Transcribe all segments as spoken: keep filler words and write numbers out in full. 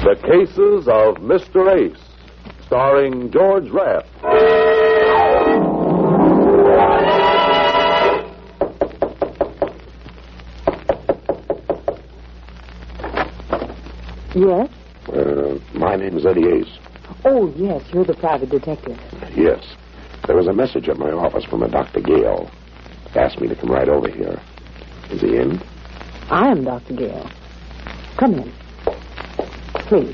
The Cases of Mister Ace, starring George Raft. Yes? Uh, my name is Eddie Ace. Oh, yes, you're the private detective. Yes. There was a message at my office from a Doctor Gale. Asked me to come right over here. Is he in? I am Doctor Gale. Come in. Please.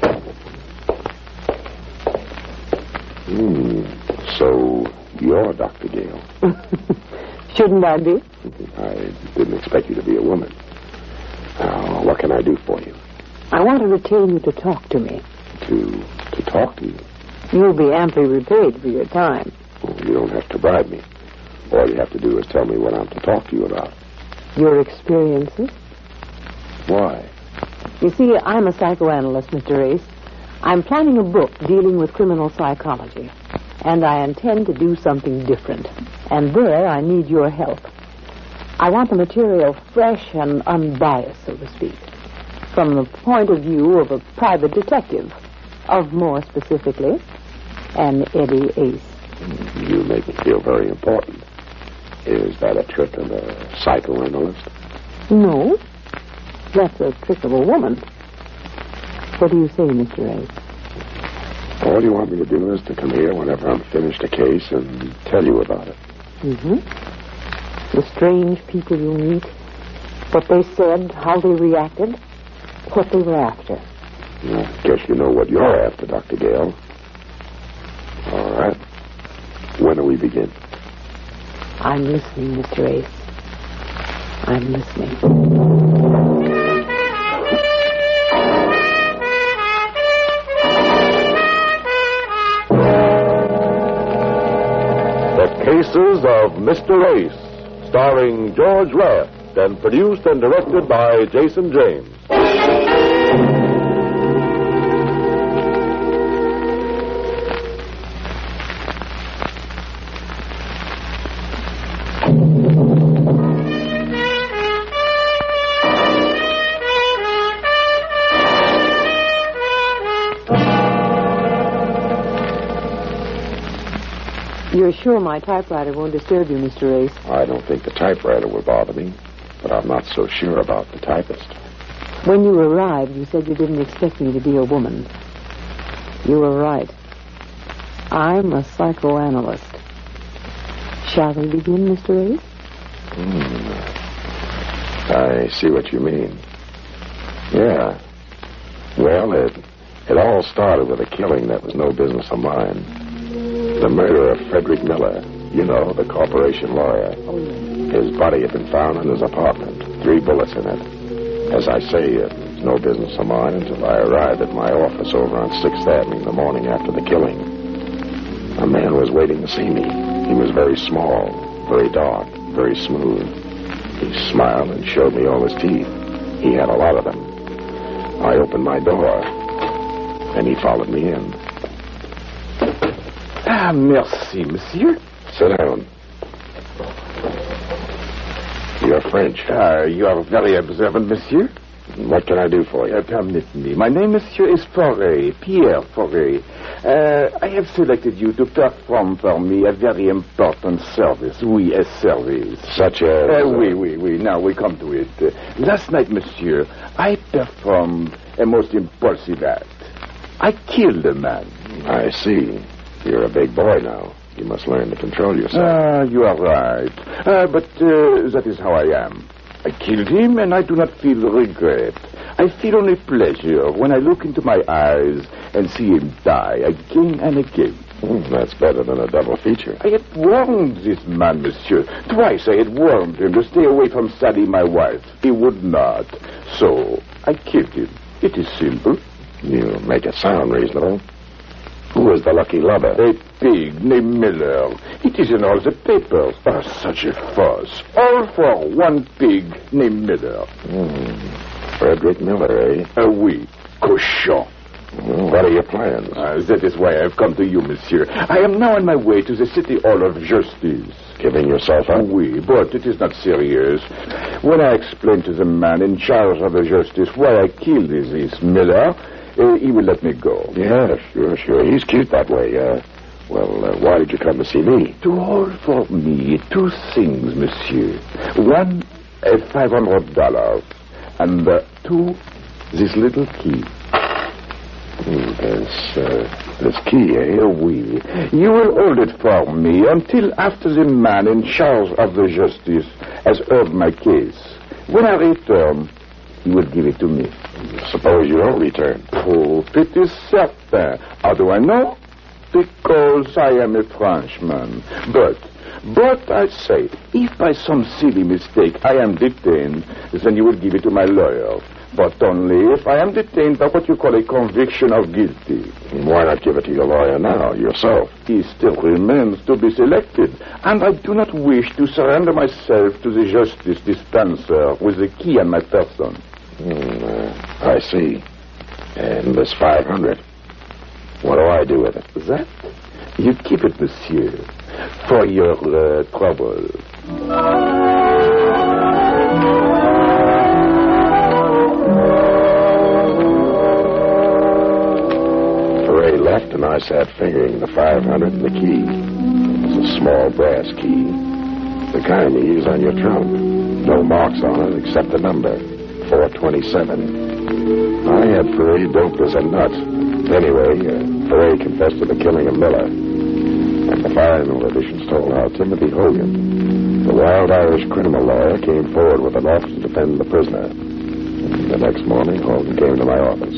Hmm. So, you're Doctor Gale. Shouldn't I be? I didn't expect you to be a woman. Now, what can I do for you? I want to retain you to talk to me. To to talk to you? You'll be amply repaid for your time. Well, you don't have to bribe me. All you have to do is tell me what I'm to talk to you about. Your experiences? Why? You see, I'm a psychoanalyst, Mister Ace. I'm planning a book dealing with criminal psychology. And I intend to do something different. And there I need your help. I want the material fresh and unbiased, so to speak. From the point of view of a private detective. Of more specifically, an Eddie Ace. You make me feel very important. Is that a trick of a psychoanalyst? No. That's a trick of a woman. What do you say, Mister Ace? All you want me to do is to come here whenever I'm finished a case and tell you about it. Mm-hmm. The strange people you meet, what they said, how they reacted, what they were after. I guess you know what you're after, Doctor Gale. All right. When do we begin? I'm listening, Mister Ace. I'm listening. The Cases of Mister Ace, starring George Raft, and produced and directed by Jason James. You're sure my typewriter won't disturb you, Mister Ace? I don't think the typewriter will bother me, but I'm not so sure about the typist. When you arrived, you said you didn't expect me to be a woman. You were right. I'm a psychoanalyst. Shall we begin, Mister Ace? Hmm. I see what you mean. Yeah. Well, it, it all started with a killing that was no business of mine. The murder of Frederick Miller. You know, the corporation lawyer. Oh, yes. His body had been found in his apartment. Three bullets in it. As I say, it was no business of mine until I arrived at my office over on sixth Avenue in the morning after the killing. A man was waiting to see me. He was very small, very dark, very smooth. He smiled and showed me all his teeth. He had a lot of them. I opened my door, and he followed me in. Ah, merci, monsieur. Sit down. You're French. Ah, you are very observant, monsieur. What can I do for you? Uh, permit me. My name, monsieur, is Fauré, Pierre Fauré. Uh, I have selected you to perform for me a very important service. Oui, a service. Such as... Uh, oui, oui, oui. Now we come to it. Uh, last night, monsieur, I performed a most impulsive act. I killed a man. I see. You're a big boy now. You must learn to control yourself. Ah, you are right. Uh, but uh, that is how I am. I killed him, and I do not feel regret. I feel only pleasure when I look into my eyes and see him die again and again. Mm, that's better than a double feature. I had warned this man, monsieur. Twice I had warned him to stay away from Sally, my wife. He would not. So I killed him. It is simple. You make it sound reasonable. Who was the lucky lover? A pig named Miller. It is in all the papers. Oh, such a fuss. All for one pig named Miller. Mm. Frederick Miller, eh? Ah, oui. Cochon. Well, what are your plans? Uh, that is why I have come to you, monsieur. I am now on my way to the City Hall of Justice. Giving yourself up? Oui, but it is not serious. When I explained to the man in charge of the justice why I killed this Miller, uh, he will let me go. Yeah, sure, sure. He's cute that way. Uh, well, uh, why did you come to see me? To hold for me two things, monsieur. One, uh, five hundred dollars. And uh, two, this little key. Hmm, this, uh, this key, eh? Uh, oui. You will hold it for me until after the man in charge of the justice has heard my case. When I return, he will give it to me. Suppose you don't return. Oh, it is certain. How do I know? Because I am a Frenchman. But, but I say, if by some silly mistake I am detained, then you will give it to my lawyer. But only if I am detained by what you call a conviction of guilty. Why not give it to your lawyer now, yourself? He still remains to be selected, and I do not wish to surrender myself to the justice dispenser with the key on my person. Hmm, uh, I see. And this five hundred, what do I do with it? That? You keep it, monsieur, for your uh, trouble. Ferret left, and I sat fingering the five hundred and the key. It was a small brass key, the kind you use on your trunk. No marks on it except the number, four twenty-seven. I had Ferret doped as a nut. Anyway, uh, Ferret confessed to the killing of Miller. And the final editions told how Timothy Hogan, the wild Irish criminal lawyer, came forward with an offer to defend the prisoner. And the next morning, Hogan came to my office.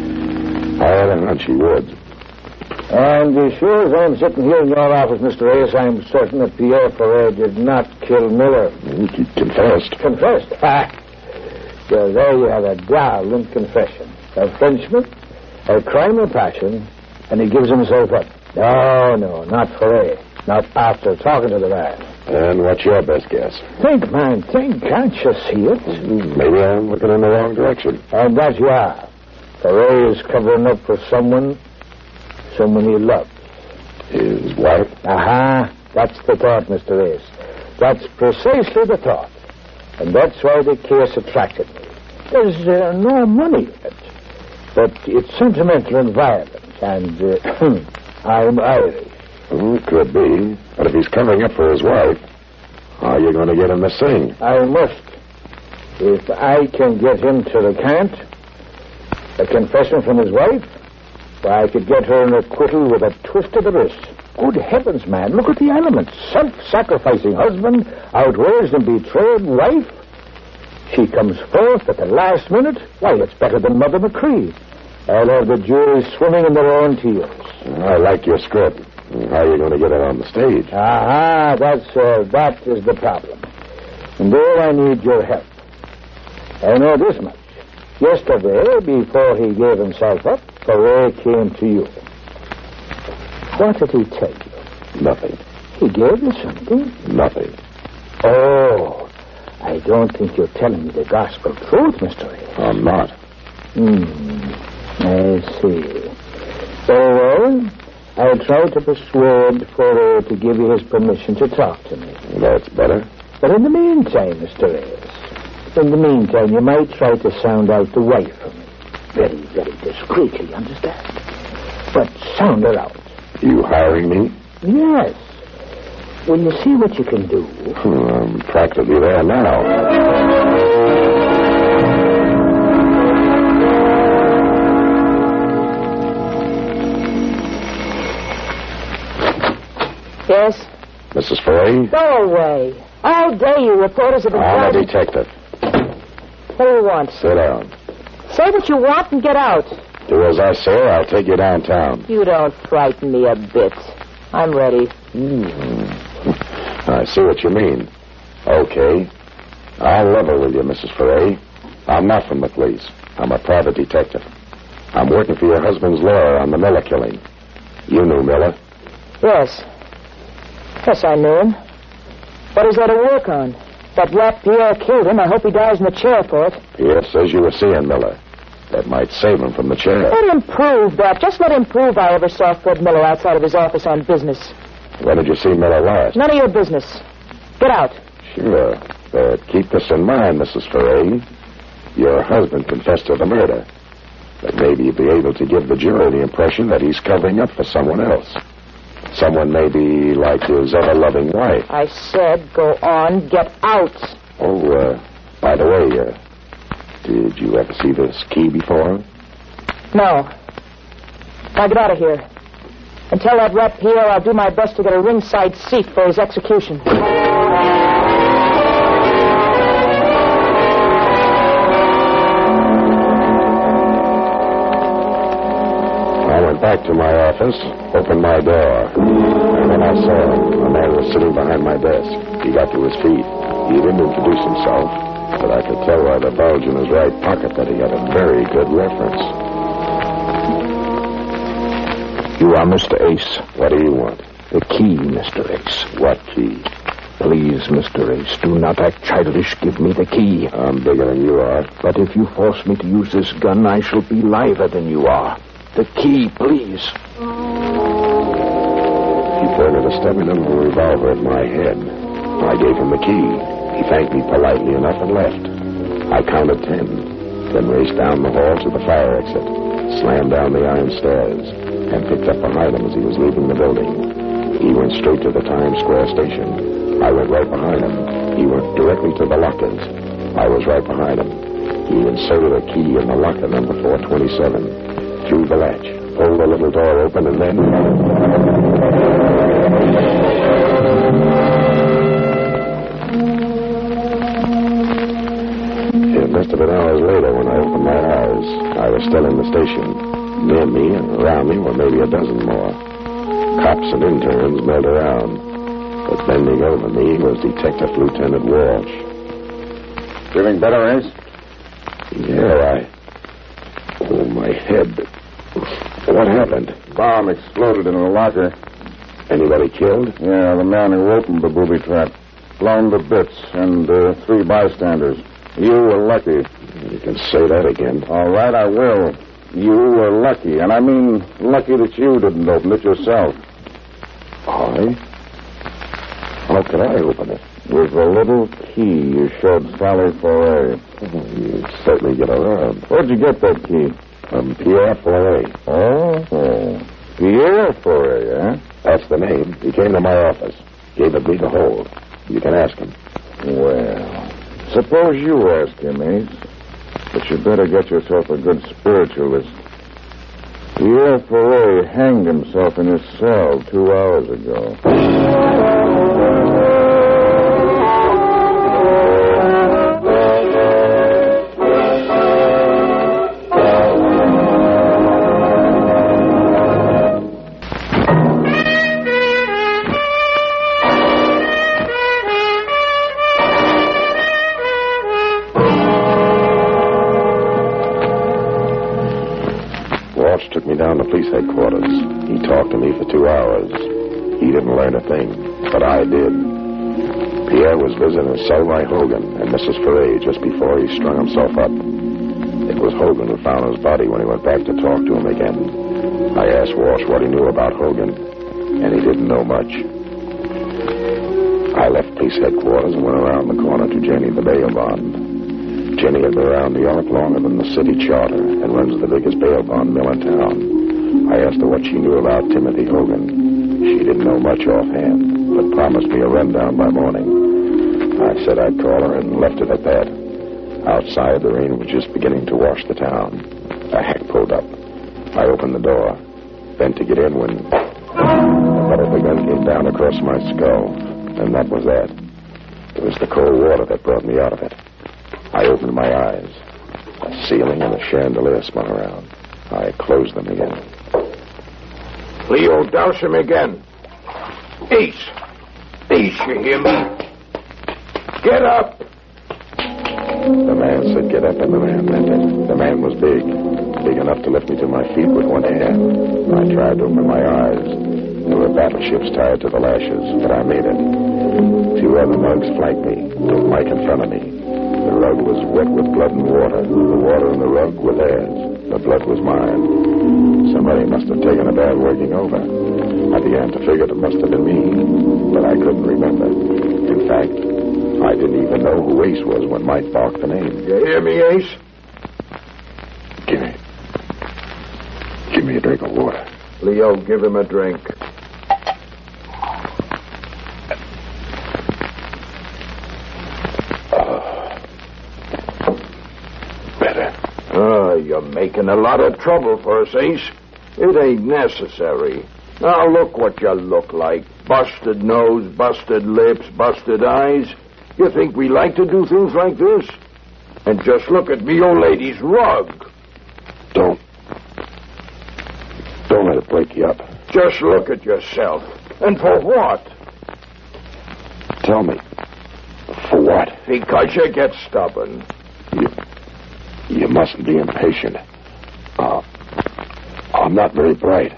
I had a hunch he would. And as sure as I'm sitting here in your office, Mister Ace, I'm certain that Pierre Ferret did not kill Miller. He confessed. Confessed? Ha! So there you have a darling confession. A Frenchman, a crime of passion, and he gives himself up. No, no, not Ferret. Not after talking to the man. And what's your best guess? Think, man, think. Can't you see it? Maybe I'm looking in the wrong direction. And that you are. Ferret is covering up for someone, someone he loves. His wife? Aha, that's the thought, Mister Ace. That's precisely the thought. And that's why the case attracted me. There's uh, no money in it. But it's sentimental and violent. And uh, I'm Irish. Oh, it could be. But if he's covering up for his wife, how are you going to get him to sing? I must. If I can get him to recant a confession from his wife, why, I could get her an acquittal with a twist of the wrist. Good heavens, man, look at the elements. Self-sacrificing husband, outraged and betrayed wife. She comes forth at the last minute. Why, it's better than Mother McCree. I'll have the jury swimming in their own tears. I like your script. How are you going to get it on the stage? Aha, that's, uh, that is the problem. And there I need your help. I know this much. Yesterday, before he gave himself up, Ferret came to you. What did he tell you? Nothing. He gave you something? Nothing. Oh, I don't think you're telling me the gospel truth, Mister A. I'm not. Hmm, I see. Very well, I'll try to persuade Ferret to give you his permission to talk to me. That's better. But in the meantime, Mister Ace, in the meantime, you might try to sound out the wife for me. Very, very discreetly, understand? But sound her out. You hiring me? Yes. Will you see what you can do? Hmm, I'm practically there now. Yes? Missus Ferret? Go away. All day you reporters have been I'm a driving... detective. What do you want? Sit down. Say what you want and get out. Do as I say, or I'll take you downtown. You don't frighten me a bit. I'm ready. Mm. I see what you mean. Okay. I'll level with you, Missus Ferret. I'm not from the police. I'm a private detective. I'm working for your husband's lawyer on the Miller killing. You knew Miller? Yes. Yes, I knew him. What is there to work on? That rat Pierre killed him. I hope he dies in the chair for it. Pierre says you were seeing Miller. That might save him from the chair. Let him prove that. Just let him prove I ever saw Fred Miller outside of his office on business. When did you see Miller last? None of your business. Get out. Sure. But keep this in mind, Missus Ferret. Your husband confessed to the murder. But maybe he'd be able to give the jury the impression that he's covering up for someone else. Someone maybe like his ever-loving wife. I said, go on, get out. Oh, uh, by the way, uh, did you ever see this key before? No. Now get out of here. And tell that rat Pierre I'll do my best to get a ringside seat for his execution. I went back to my office, opened my door, and then I saw him. A man was sitting behind my desk. He got to his feet. He didn't introduce himself, but I could tell by the bulge in his right pocket that he had a very good reference. You are Mister Ace. What do you want? The key, Mister Ace. What key? Please, Mister Ace, do not act childish. Give me the key. I'm bigger than you are. But if you force me to use this gun, I shall be liver than you are. The key, please. He pointed a stubby little revolver at my head. I gave him the key. He thanked me politely enough and left. I counted ten, then raced down the hall to the fire exit, slammed down the iron stairs, and picked up behind him as he was leaving the building. He went straight to the Times Square station. I went right behind him. He went directly to the lockers. I was right behind him. He inserted a key in the locker number four twenty-seven. Threw the latch, pulled the little door open, and then... It must have been hours later when I opened my eyes. I was still in the station. Near me and around me were maybe a dozen more. Cops and interns milled around. But bending over me was Detective Lieutenant Walsh. Feeling better, Ace? Yeah, I... Oh, my head... What happened? Bomb exploded in a locker. Anybody killed? Yeah, the man who opened the booby trap. Blown to bits, and uh, three bystanders. You were lucky. You can say that again. All right, I will. You were lucky, and I mean lucky that you didn't open it yourself. I? How could I open it? With the little key you showed Sally Foray. Oh, you certainly get around. Where'd you get that key? From Pierre Foray. Oh, oh. Pierre Foray, eh? That's the name. He came to my office. Gave it me to hold. You can ask him. Well, suppose you ask him, Ace. But you better get yourself a good spiritualist. Pierre Foray hanged himself in his cell two hours ago. Took me down to police headquarters. He talked to me for two hours. He didn't learn a thing, but I did. Pierre was visiting his cell by Hogan and Missus Foray just before he strung himself up. It was Hogan who found his body when he went back to talk to him again. I asked Walsh what he knew about Hogan, and he didn't know much. I left police headquarters and went around the corner to Jenny, the bail bond. Jenny had been around New York longer than the city charter and runs the biggest bail bond mill in town. I asked her what she knew about Timothy Hogan. She didn't know much offhand, but promised me a rundown by morning. I said I'd call her and left it at that. Outside, the rain was just beginning to wash the town. A hack pulled up. I opened the door, bent to get in when the butt of the gun came down across my skull, and that was that. It was the cold water that brought me out of it. I opened my eyes. A ceiling and a chandelier spun around. I closed them again. Leo, douse him again. Ace. Ace, you hear me? Get up. The man said get up, and the man meant it. The man was big. Big enough to lift me to my feet with one hand. I tried to open my eyes. There were battleships tied to the lashes, but I made it. Two other mugs flanked me, with Mike in front of me. The rug was wet with blood and water. The water and the rug were theirs. The blood was mine. Somebody must have taken a bad working over. I began to figure it must have been me, but I couldn't remember. In fact, I didn't even know who Ace was when Mike barked the name. You hear me, Ace? Give me. me a drink of water. Leo, give him a drink. Uh, better. Oh, you're making a lot of trouble for us, Ace. It ain't necessary. Now look what you look like. Busted nose, busted lips, busted eyes. You think we like to do things like this? And just look at me old lady's rug. Don't. Don't let it break you up. Just look at yourself. And for what? Tell me. For what? Because you get stubborn. You, you mustn't be impatient. Uh, I'm not very bright.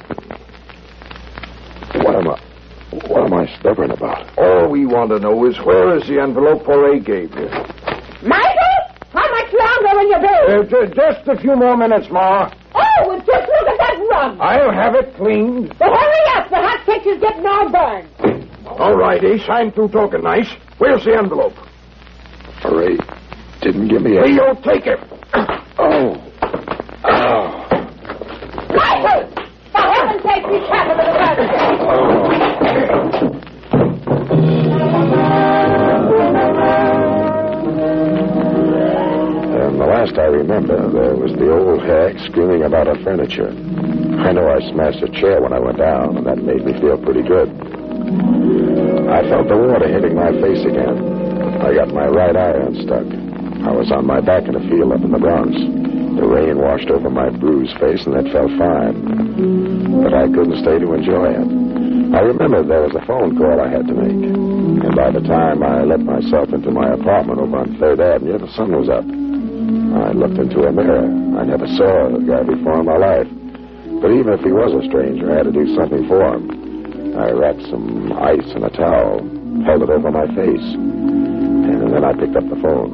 What am I... What am I stubborn about? All we want to know is where is the envelope Foray gave you? Michael? How much longer will you be? Uh, j- just a few more minutes, Ma. Oh, well, just look at that rug. I'll have it cleaned. Well, hurry up. The hot picture's getting all burned. All right, Ace. I'm through talking nice. Where's the envelope? Foray didn't give me a... Leo, take it. Oh. Oh. Michael! For heaven's sake, be careful with the rug. And the last I remember, there was the old hag screaming about her furniture. I know I smashed a chair when I went down, and that made me feel pretty good. I felt the water hitting my face again. I got my right eye unstuck. I was on my back in a field up in the Bronx. The rain washed over my bruised face, and it felt fine. But I couldn't stay to enjoy it. I remembered there was a phone call I had to make. And by the time I let myself into my apartment over on third Avenue, the sun was up. I looked into a mirror. I never saw the guy before in my life. But even if he was a stranger, I had to do something for him. I wrapped some ice in a towel, held it over my face, and then I picked up the phone.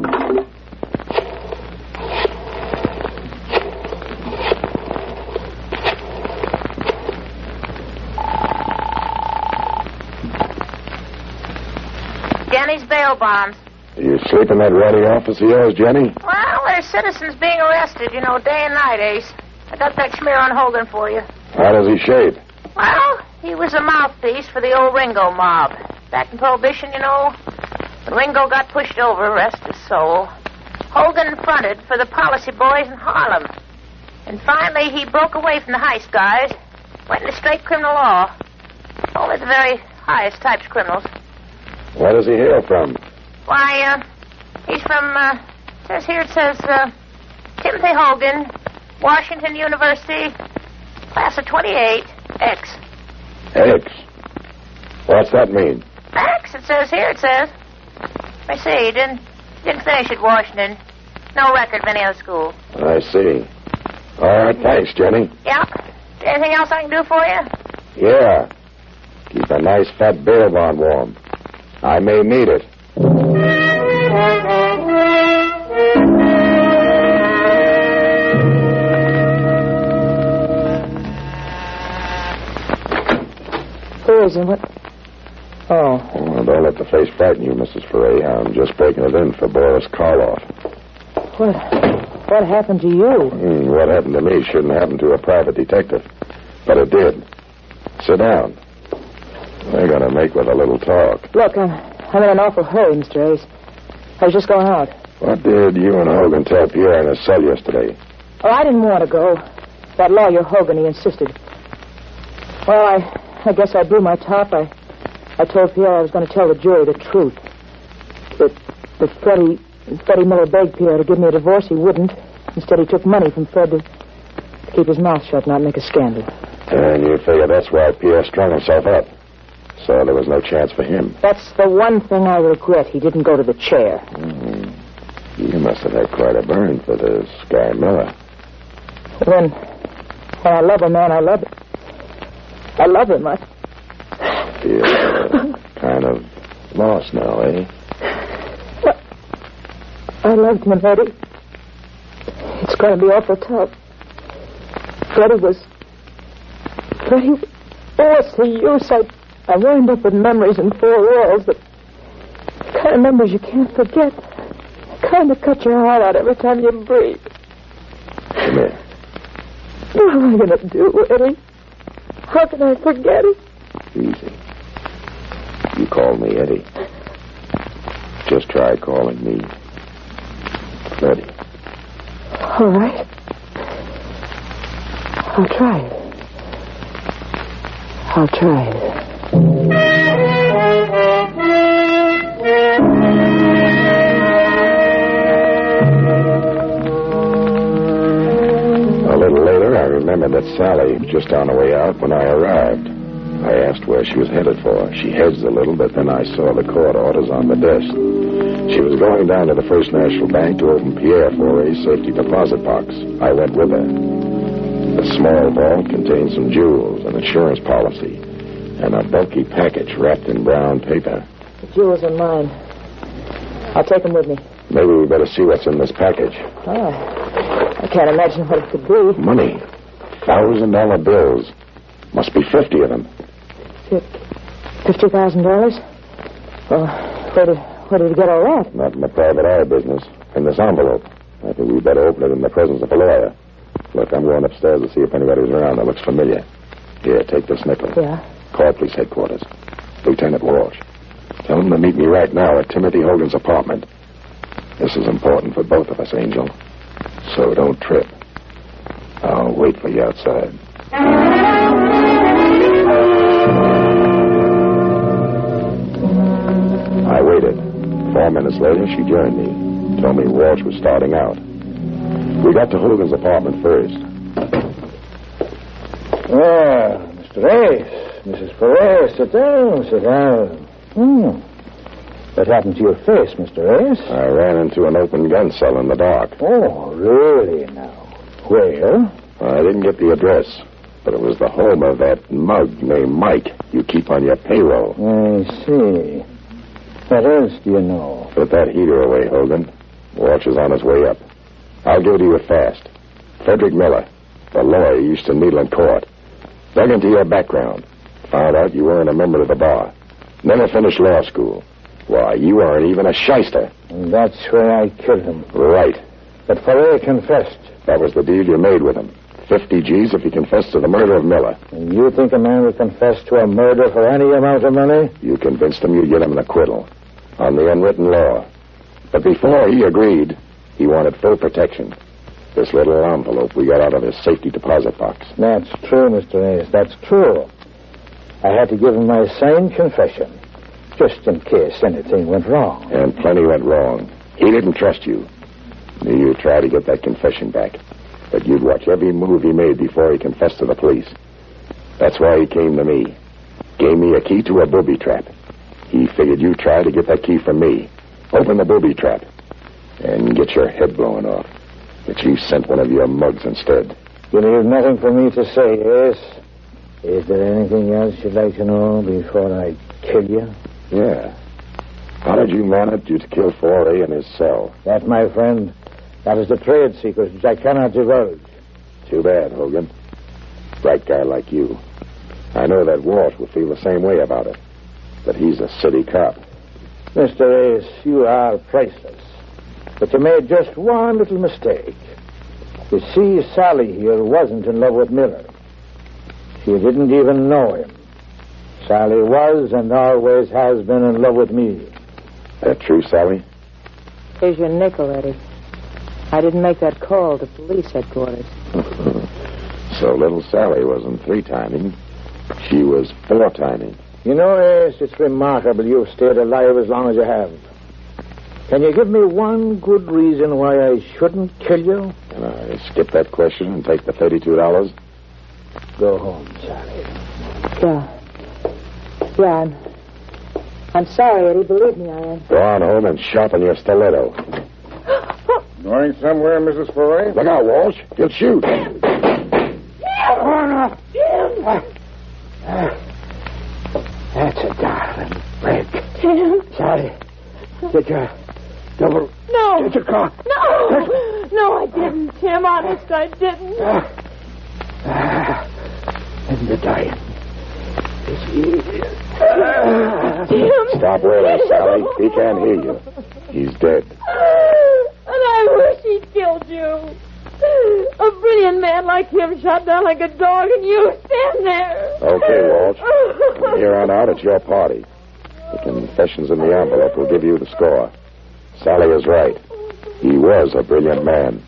Jenny's bail bonds. You sleep in that ratty office of yours, Jenny? Well, there's citizens being arrested, you know, day and night, Ace. I got that smear on Hogan for you. How does he shape? Well, he was a mouthpiece for the old Ringo mob. Back in Prohibition, you know, when Ringo got pushed over, rest his soul, Hogan fronted for the policy boys in Harlem. And finally, he broke away from the heist guys, went into straight criminal law. Only the very highest types of criminals. Where does he hail from? Why, uh, he's from, uh, says here it says, uh, Timothy Hogan, Washington University, class of twenty-eight, X. X? What's that mean? X, it says here, it says. Let me see, he didn't, didn't finish at Washington. No record of any other school. I see. All right, thanks, Jenny. Yeah? Anything else I can do for you? Yeah. Keep a nice fat bail bond warm. I may need it. Who is it? What? Oh. Well, don't let the face frighten you, Missus Foray. I'm just breaking it in for Boris Karloff. What? What happened to you? Hmm, what happened to me shouldn't happen to a private detective. But it did. Sit down. We're going to make with a little talk. Look, I'm, I'm in an awful hurry, Mister Ace. I was just going out. What did you and Hogan tell Pierre in his cell yesterday? Oh, I didn't want to go. That lawyer, Hogan, he insisted. Well, I, I guess I blew my top. I, I told Pierre I was going to tell the jury the truth. That, that Freddie, Freddie Miller begged Pierre to give me a divorce. He wouldn't. Instead, he took money from Fred to, to keep his mouth shut and not make a scandal. And you figure that's why Pierre strung himself up. So there was no chance for him. That's the one thing I regret. He didn't go to the chair. Mm-hmm. You must have had quite a burn for this guy Miller. When, when I love a man, I love him. I love him. I feel uh, kind of lost now, eh? Well, I loved him, Eddie. It's going to be awful tough. Freddie was... Freddie... Oh, what's the use? I... I wound up with memories in four walls, but the kind of memories you can't forget. The kind that cut your heart out every time you breathe. Come here. What am I going to do, Eddie? How can I forget it? Easy. You call me Eddie. Just try calling me Freddie. All right. I'll try it. I'll try it. A little later, I remembered that Sally was just on the way out when I arrived. I asked where she was headed for. She hedged a little, but then I saw the court orders on the desk. She was going down to the First National Bank to open Pierre Foray's safety deposit box. I went with her. The small vault contained some jewels, an insurance policy, and a bulky package wrapped in brown paper. The jewels are mine. I'll take them with me. Maybe we better see what's in this package. Oh, I can't imagine what it could be. Money. Thousand dollar bills. Must be fifty of them. Fifty thousand dollars? Well, where did, where did you get all that? Not in the private eye business. In this envelope. I think we'd better open it in the presence of a lawyer. Look, I'm going upstairs to see if anybody's around that looks familiar. Here, take this nickel. Yeah? Call police headquarters. Lieutenant Walsh. Tell him to meet me right now at Timothy Hogan's apartment. This is important for both of us, Angel. So don't trip. I'll wait for you outside. I waited. Four minutes later, she joined me. Told me Walsh was starting out. We got to Hogan's apartment first. Well, Mister Ace, Missus Ferrer, sit down, sit down. Hmm. What happened to your face, Mister Ace? I ran into an open gun cell in the dark. Oh, really now? Where? I didn't get the address, but it was the home of that mug named Mike you keep on your payroll. I see. What else do you know? Put that heater away, Hogan. Walsh is on his way up. I'll give it to you fast. Frederick Miller, the lawyer you used to needle in court. Dug into your background. Found out you weren't a member of the bar. Never finished law school. Why, you aren't even a shyster. And that's where I killed him. Right. But Ferrer confessed. That was the deal you made with him. Fifty G's if he confessed to the murder of Miller. And you think a man would confess to a murder for any amount of money? You convinced him you'd get him an acquittal. On the unwritten law. But before he agreed, he wanted full protection. This little envelope we got out of his safety deposit box. That's true, Mister Ace. That's true. I had to give him my signed confession, just in case anything went wrong. And plenty went wrong. He didn't trust you. You'd try to get that confession back. But you'd watch every move he made before he confessed to the police. That's why he came to me. Gave me a key to a booby trap. He figured you'd try to get that key from me. Open the booby trap. And get your head blown off. But you sent one of your mugs instead. You need nothing for me to say, Ace. Is there anything else you'd like to know before I kill you? Yeah. How did you manage to kill Foray in his cell? That, my friend, that is the trade secret which I cannot divulge. Too bad, Hogan. Bright guy like you. I know that Walsh will feel the same way about it. But he's a city cop. Mister Ace, you are priceless. But you made just one little mistake. You see, Sally here wasn't in love with Miller. She didn't even know him. Sally was and always has been in love with me. That true, Sally? Here's your nickel, Eddie. I didn't make that call to police headquarters. So little Sally wasn't three-timing. She was four-timing. You know, Ace, it's remarkable you've stayed alive as long as you have. Can you give me one good reason why I shouldn't kill you? Can I skip that question and take the thirty-two dollars? Go home, Sally. Yeah. Yeah, I'm... I'm sorry, Eddie. Believe me, I am. Go on home and sharpen your stiletto. Going somewhere, Missus Foray? Look out, Walsh. He'll shoot. Jim! Oh, no. Jim! That's a darling break. Jim! Sally, get your double... No! Get your car. No! No, I didn't, Tim. Honest, I didn't. Ah. Ah. And the dying. Jim! Stop wailing, Sally. He can't hear you. He's dead. And I wish he'd killed you. A brilliant man like him shot down like a dog, and you stand there. Okay, Walsh. From here on out, it's your party. The confessions in the envelope will give you the score. Sally is right. He was a brilliant man.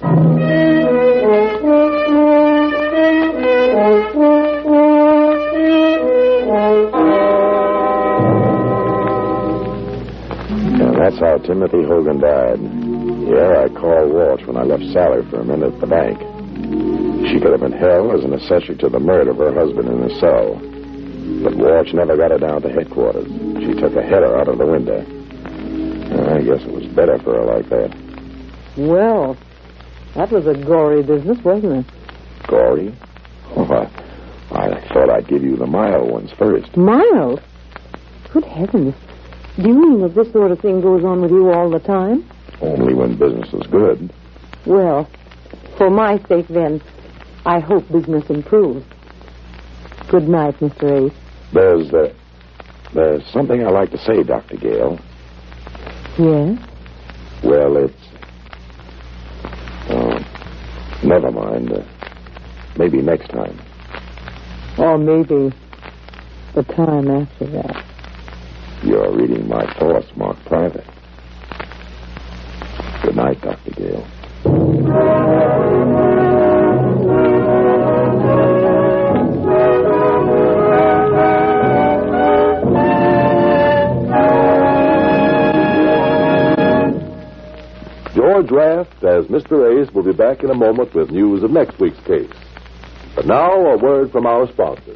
And that's how Timothy Hogan died. Yeah, I called Walsh when I left Sally for a minute at the bank. She could have been held as an accessory to the murder of her husband in his cell. But Walsh never got her down to headquarters. She took a header out of the window. I guess it was better for her like that. Well, that was a gory business, wasn't it? Gory? Oh, I, I thought I'd give you the mild ones first. Mild? Good heavens. Do you mean that this sort of thing goes on with you all the time? Only when business is good. Well, for my sake, then, I hope business improves. Good night, Mister Ace. There's, uh, there's something I like to say, Doctor Gale. Yes? Well, it's... Oh, never mind. Uh, maybe next time. Or maybe the time after that. You're reading my thoughts marked private. Good night, Doctor Gale. George Raft, as Mister Ace, will be back in a moment with news of next week's case. But now, a word from our sponsor.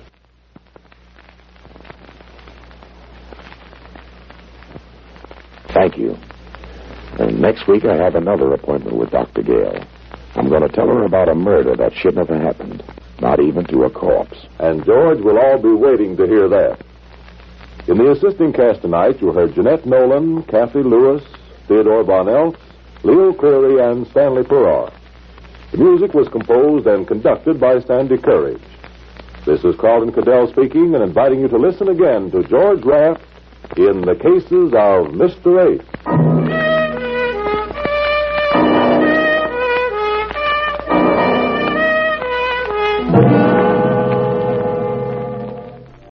Thank you. And next week I have another appointment with Doctor Gale. I'm going to tell her about a murder that shouldn't have happened, not even to a corpse. And George will all be waiting to hear that. In the assisting cast tonight, you heard Jeanette Nolan, Kathy Lewis, Theodore Von Eltz, Leo Cleary, and Stanley Farrar. The music was composed and conducted by Sandy Courage. This is Carlton Cadell speaking and inviting you to listen again to George Raft in The Cases of Mister Ace.